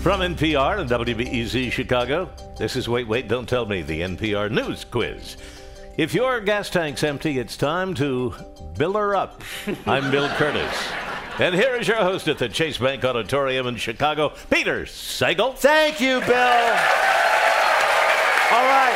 From NPR and WBEZ Chicago, this is Wait, Wait, Don't Tell Me, the NPR News Quiz. If your gas tank's empty, it's time to bill her up. I'm Bill Curtis. And here is your host at the Chase Bank Auditorium in Chicago, Peter Sagal. Thank you, Bill. All right.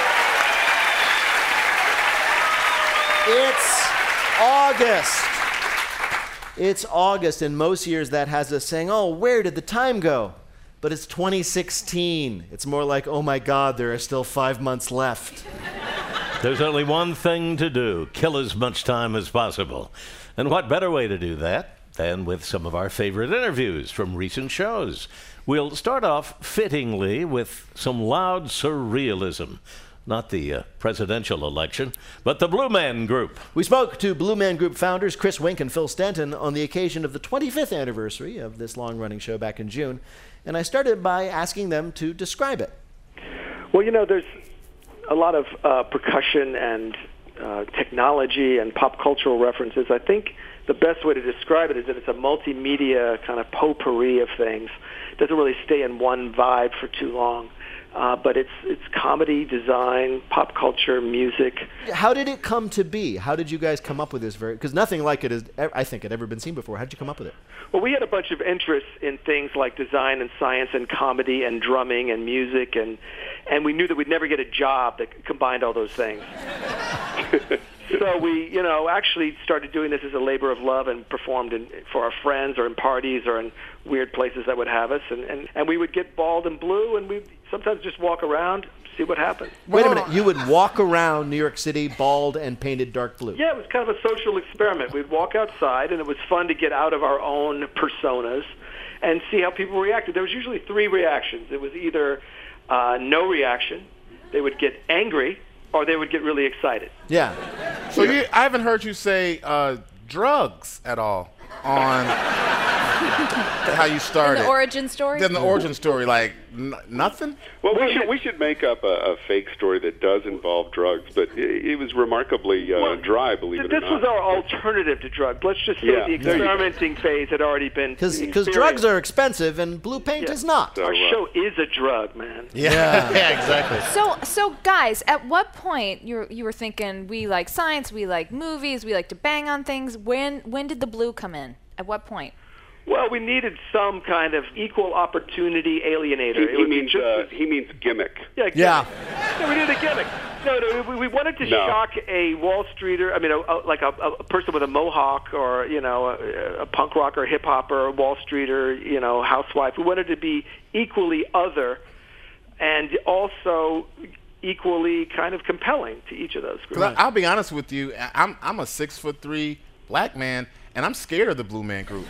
It's August. It's August, and most years that has us saying, oh, where did the time go? But it's 2016. It's more like, oh my God, there are still 5 months left. There's only one thing to do, kill as much time as possible. And what better way to do that than with some of our favorite interviews from recent shows? We'll start off fittingly with some loud surrealism. Not the presidential election, but the Blue Man Group. We spoke to Blue Man Group founders Chris Wink and Phil Stanton on the occasion of the 25th anniversary of this long-running show back in June, and I started by asking them to describe it. Well, you know, there's a lot of percussion and technology and pop cultural references. I think the best way to describe it is that it's a multimedia kind of potpourri of things. It doesn't really stay in one vibe for too long. But it's comedy, design, pop culture, music. How did it come to be? How did you guys come up with this? Because nothing like it has, I think, had ever been seen before. How did you come up with it? Well, we had a bunch of interests in things like design and science and comedy and drumming and music, and we knew that we'd never get a job that combined all those things. So we, actually started doing this as a labor of love and performed for our friends or in parties or in weird places that would have us. And we would get bald and blue, and we'd sometimes just walk around, see what happened. Wait a minute. You would walk around New York City bald and painted dark blue? Yeah, it was kind of a social experiment. We'd walk outside, and it was fun to get out of our own personas and see how people reacted. There was usually 3 reactions. It was either no reaction, they would get angry, or they would get really excited. Yeah. So I haven't heard you say drugs at all on how you started. In the origin story? Then the origin story, like nothing? Well, we should make up a fake story that does involve drugs, but it was remarkably dry, believe it or not. This was our alternative to drugs. Let's just say the experimenting phase had already been Because drugs are expensive and blue paint is not. So, our show is a drug, man. Yeah, exactly. So guys, at what point you were thinking we like science, we like movies, we like to bang on things? When did the blue come in? At what point? Well, we needed some kind of equal opportunity alienator. He means gimmick. Yeah, gimmick. Yeah, we needed a gimmick. No, we wanted to shock a Wall Streeter. I mean, like a person with a mohawk, or a punk rocker, hip hopper, Wall Streeter, housewife. We wanted to be equally other, and also equally kind of compelling to each of those groups. Right. I'll be honest with you. I'm a 6'3" black man, and I'm scared of the Blue Man Group.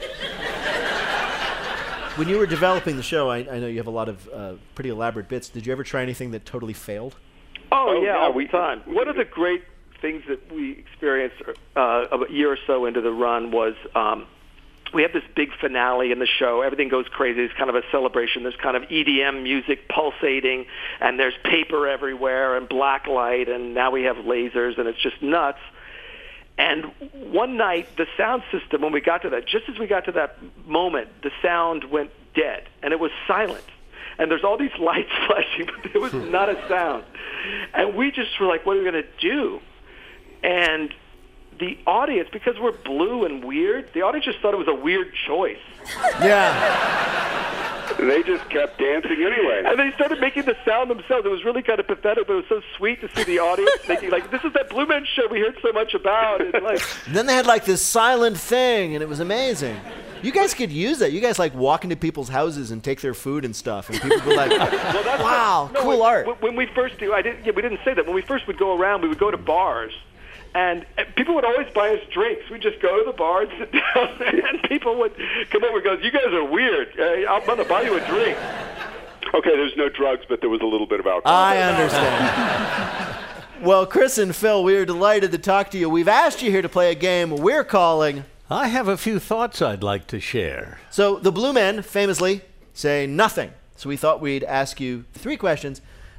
When you were developing the show, I know you have a lot of pretty elaborate bits. Did you ever try anything that totally failed? Oh yeah, all the time. One of the great things that we experienced a year or so into the run was we have this big finale in the show. Everything goes crazy. It's kind of a celebration. There's kind of EDM music pulsating, and there's paper everywhere and black light, and now we have lasers, and it's just nuts. And one night, the sound system, when we got to that, just as we got to that moment, the sound went dead, and it was silent. And there's all these lights flashing, but there was not a sound. And we just were like, what are we going to do? And the audience, because we're blue and weird, the audience just thought it was a weird choice. Yeah. They just kept dancing anyway. And they started making the sound themselves. It was really kind of pathetic, but it was so sweet to see the audience thinking, like, this is that Blue Man show we heard so much about. And then they had, like, this silent thing, and it was amazing. You guys could use that. You guys, like, walk into people's houses and take their food and stuff, and people go like, wow, cool art. When we first we didn't say that. When we first would go around, we would go to bars. And people would always buy us drinks. We'd just go to the bar and sit down, and people would come over and go, you guys are weird. I'm going to buy you a drink. Okay, there's no drugs, but there was a little bit of alcohol. I understand. Well, Chris and Phil, we are delighted to talk to you. We've asked you here to play a game we're calling... I have a few thoughts I'd like to share. So the Blue Men famously say nothing. So we thought we'd ask you 3 questions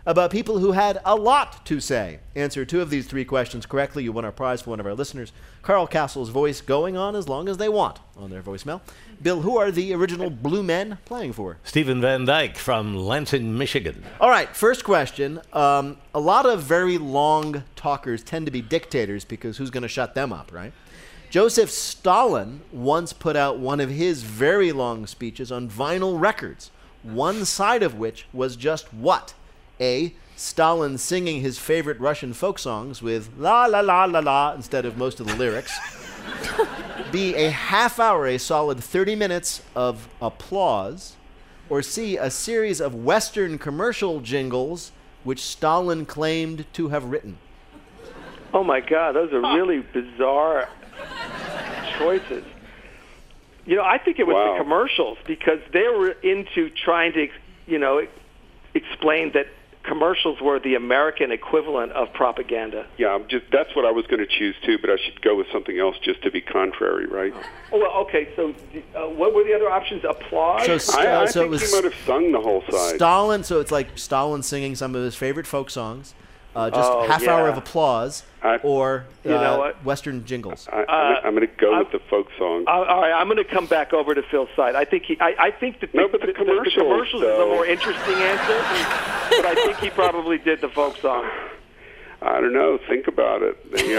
about people who had a lot to say. Answer 2 of these 3 questions correctly. You win our prize for one of our listeners. Carl Castle's voice going on as long as they want on their voicemail. Bill, who are the original Blue Men playing for? Stephen Van Dyke from Lansing, Michigan. All right, first question. A lot of very long talkers tend to be dictators because who's going to shut them up, right? Joseph Stalin once put out one of his very long speeches on vinyl records, one side of which was just what? A, Stalin singing his favorite Russian folk songs with la la la la la instead of most of the lyrics. B, a half hour, a solid 30 minutes of applause. Or C, a series of Western commercial jingles which Stalin claimed to have written. Oh my God, those are really bizarre choices. You know, I think it was Wow. the commercials because they were into trying to, explain that commercials were the American equivalent of propaganda. Yeah, that's what I was going to choose too, but I should go with something else just to be contrary, right? Oh, well, okay, so what were the other options? Applause? I So it think was he might have sung the whole side. Stalin, so it's like Stalin singing some of his favorite folk songs, just Oh, half hour yeah. of applause, I- or You know what? Western jingles. I'm going to go with the folk song. All right, I'm going to come back over to Phil's side. I think I think that No, but the commercials, is a more interesting answer, but I think he probably did the folk song. I don't know. Think about it.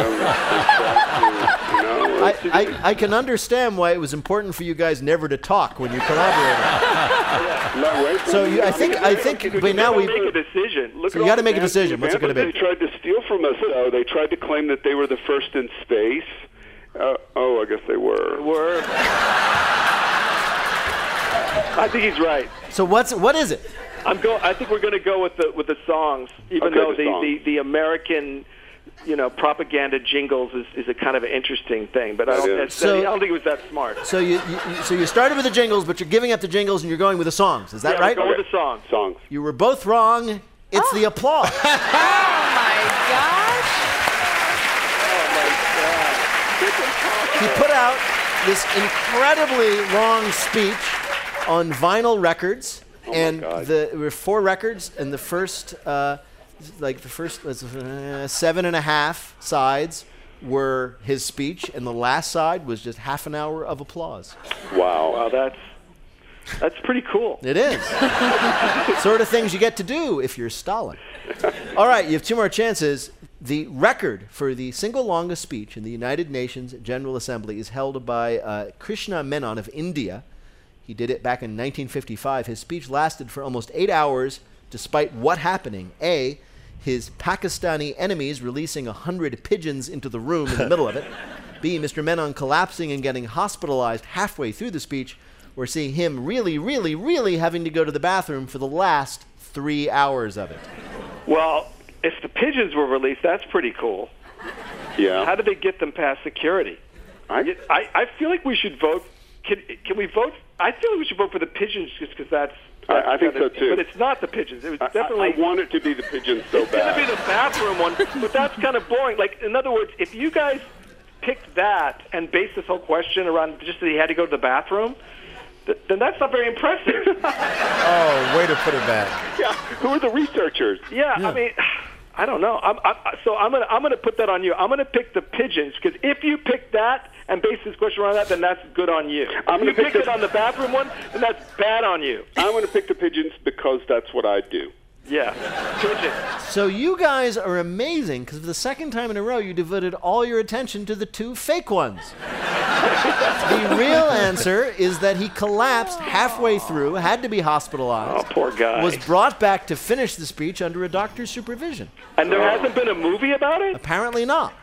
I can understand why it was important for you guys never to talk when you collaborated. So I think by now we make a decision. So you got to make a decision. What's it going to They be? tried to steal from us, though. They tried to claim that they were the first in space. I guess they were. I think he's right. So what is it? I think we're going to go with the songs, even Okay, though the songs. the American, propaganda jingles is a kind of an interesting thing. But I That don't is. So- I don't think it was that smart. So you started with the jingles, but you're giving up the jingles and you're going with the songs. Is that Yeah, right? Go with the song. Songs. You were both wrong. It's the applause. Oh my gosh. He put out this incredibly long speech on vinyl records, and God. there were 4 records, and the first was 7.5 sides were his speech, and the last side was just half an hour of applause. Wow. Wow, that's pretty cool. It is. Sort of things you get to do if you're Stalin. All right, you have 2 more chances. The record for the single longest speech in the United Nations General Assembly is held by Krishna Menon of India. He did it back in 1955. His speech lasted for almost 8 hours, despite what happening? A, his Pakistani enemies releasing 100 pigeons into the room in the middle of it. B, Mr. Menon collapsing and getting hospitalized halfway through the speech. Or C, him really, really, really having to go to the bathroom for the last 3 hours of it. Well, if the pigeons were released, that's pretty cool. Yeah. How did they get them past security? I feel like we should vote. Can we vote? I feel like we should vote for the pigeons just because that's. I think so, too. But it's not the pigeons. It was definitely. I want it to be the pigeons so It's going to be bad. the bathroom one, but that's kind of boring. Like, in other words, if you guys picked that and based this whole question around just that he had to go to the bathroom, then that's not very impressive. Oh, way to put it back. Yeah. Who are the researchers? Yeah, I mean, I don't know. I'm gonna put that on you. I'm gonna pick the pigeons because if you pick that and base this question around that, then that's good on you. I'm If you gonna pick pick it on the bathroom one, then that's bad on you. I'm going to pick the pigeons because that's what I do. Yeah, pigeons. So you guys are amazing because for the second time in a row, you devoted all your attention to the 2 fake ones. The real answer is that he collapsed halfway through, had to be hospitalized, Oh, poor guy. was brought back to finish the speech under a doctor's supervision. And there hasn't been a movie about it? Apparently not.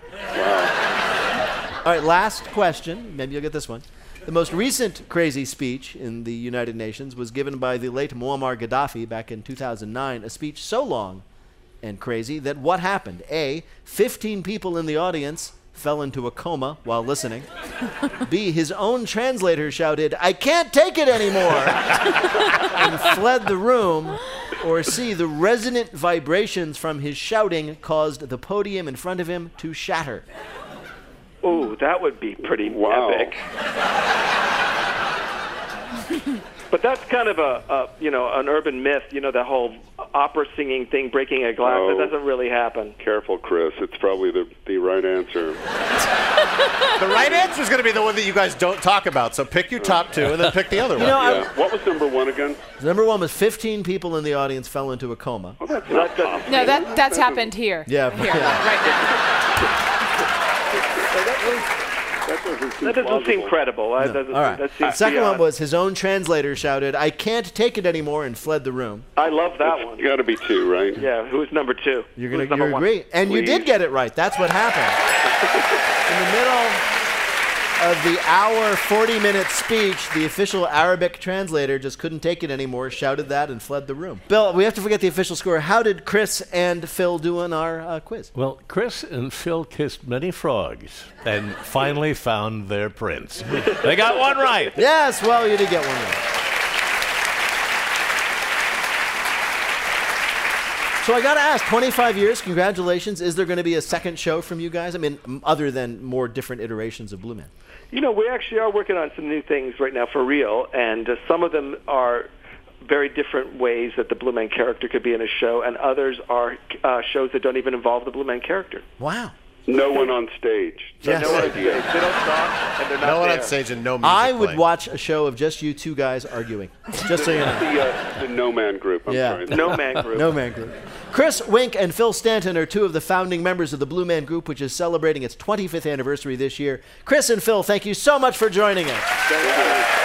All right, last question. Maybe you'll get this one. The most recent crazy speech in the United Nations was given by the late Muammar Gaddafi back in 2009, a speech so long and crazy that what happened? A, 15 people in the audience fell into a coma while listening. B, his own translator shouted, "I can't take it anymore," and fled the room. Or C, the resonant vibrations from his shouting caused the podium in front of him to shatter. Ooh, that would be pretty Wow. epic. But that's kind of an urban myth, the whole opera singing thing, breaking a glass. Oh. That doesn't really happen. Careful, Chris. It's probably the right answer. The right answer is going to be the one that you guys don't talk about. So pick your top two and then pick the other one. Yeah. What was number one again? Number one was 15 people in the audience fell into a coma. Well, that's not possible. No, that's happened here. Yeah, Here, yeah. right That doesn't seem credible. All right. That seems Second beyond. one was his own translator shouted, "I can't take it anymore," and fled the room. I love that one. You got to be two, right? Yeah, who was number two? You're Who gonna was number one? agree, and you did Please. get it right. That's what happened. In the middle of the hour, 40-minute speech, the official Arabic translator just couldn't take it anymore, shouted that, and fled the room. Bill, we have to forget the official score. How did Chris and Phil do on our quiz? Well, Chris and Phil kissed many frogs and finally found their prince. They got one right. Yes, well, you did get one right. So I got to ask, 25 years, congratulations. Is there going to be a second show from you guys? I mean, other than more different iterations of Blue Man. You know, we actually are working on some new things right now for real, and some of them are very different ways that the Blue Man character could be in a show, and others are shows that don't even involve the Blue Man character. Wow. No one on stage. Yes. No one on stage. They don't talk, and they're not No one there. on stage and no music I would playing. watch a show of just you two guys arguing. Just so you know. The No Man Group. I'm Yeah. sorry. No Man Group. No Man Group. Chris Wink and Phil Stanton are two of the founding members of the Blue Man Group, which is celebrating its 25th anniversary this year. Chris and Phil, thank you so much for joining us. Thank you.